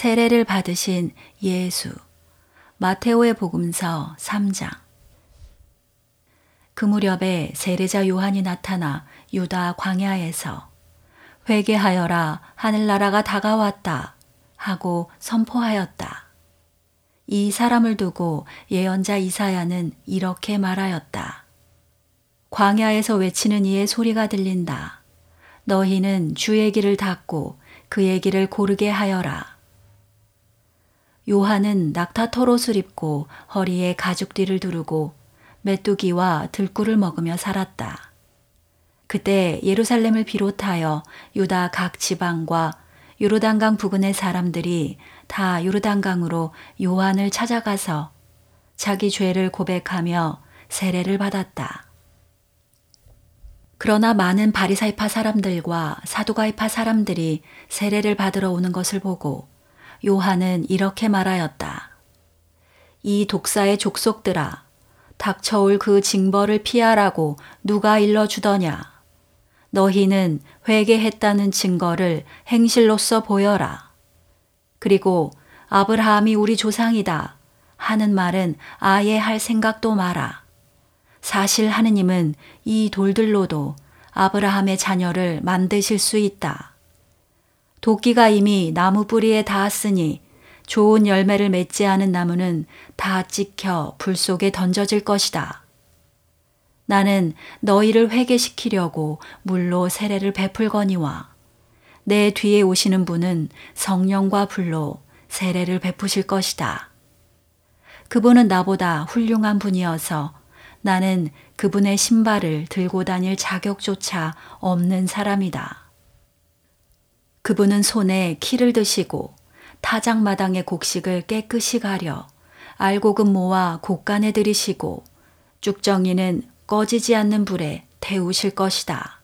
세례를 받으신 예수. 마테오의 복음서 3장. 그 무렵에 세례자 요한이 나타나 유다 광야에서 회개하여라, 하늘나라가 다가왔다 하고 선포하였다. 이 사람을 두고 예언자 이사야는 이렇게 말하였다. 광야에서 외치는 이의 소리가 들린다. 너희는 주의 길을 닫고 그의 길을 고르게 하여라. 요한은 낙타털옷을 입고 허리에 가죽띠를 두르고 메뚜기와 들꿀을 먹으며 살았다. 그때 예루살렘을 비롯하여 유다 각 지방과 요르단강 부근의 사람들이 다 요르단강으로 요한을 찾아가서 자기 죄를 고백하며 세례를 받았다. 그러나 많은 바리사이파 사람들과 사두가이파 사람들이 세례를 받으러 오는 것을 보고 요한은 이렇게 말하였다. 이 독사의 족속들아, 닥쳐올 그 징벌을 피하라고 누가 일러주더냐. 너희는 회개했다는 증거를 행실로써 보여라. 그리고 아브라함이 우리 조상이다 하는 말은 아예 할 생각도 마라. 사실 하느님은 이 돌들로도 아브라함의 자녀를 만드실 수 있다. 도끼가 이미 나무 뿌리에 닿았으니 좋은 열매를 맺지 않은 나무는 다 찍혀 불 속에 던져질 것이다. 나는 너희를 회개시키려고 물로 세례를 베풀거니와 내 뒤에 오시는 분은 성령과 불로 세례를 베푸실 것이다. 그분은 나보다 훌륭한 분이어서 나는 그분의 신발을 들고 다닐 자격조차 없는 사람이다. 그분은 손에 키를 드시고 타작마당의 곡식을 깨끗이 가려 알곡은 모아 곡간에 들이시고 쭉정이는 꺼지지 않는 불에 태우실 것이다.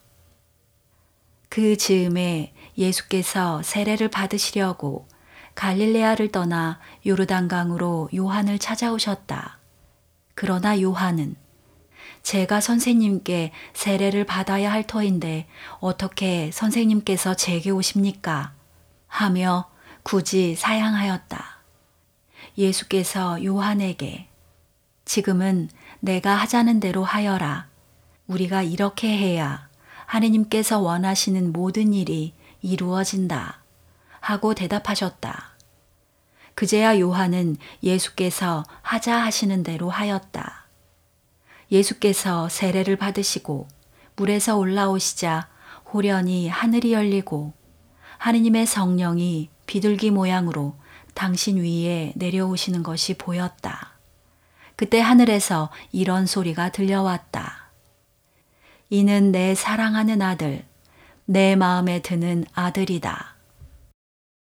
그 즈음에 예수께서 세례를 받으시려고 갈릴레아를 떠나 요르단강으로 요한을 찾아오셨다. 그러나 요한은 제가 선생님께 세례를 받아야 할 터인데 어떻게 선생님께서 제게 오십니까? 하며 굳이 사양하였다. 예수께서 요한에게 지금은 내가 하자는 대로 하여라. 우리가 이렇게 해야 하느님께서 원하시는 모든 일이 이루어진다. 하고 대답하셨다. 그제야 요한은 예수께서 하자 하시는 대로 하였다. 예수께서 세례를 받으시고 물에서 올라오시자 호련히 하늘이 열리고 하느님의 성령이 비둘기 모양으로 당신 위에 내려오시는 것이 보였다. 그때 하늘에서 이런 소리가 들려왔다. 이는 내 사랑하는 아들, 내 마음에 드는 아들이다.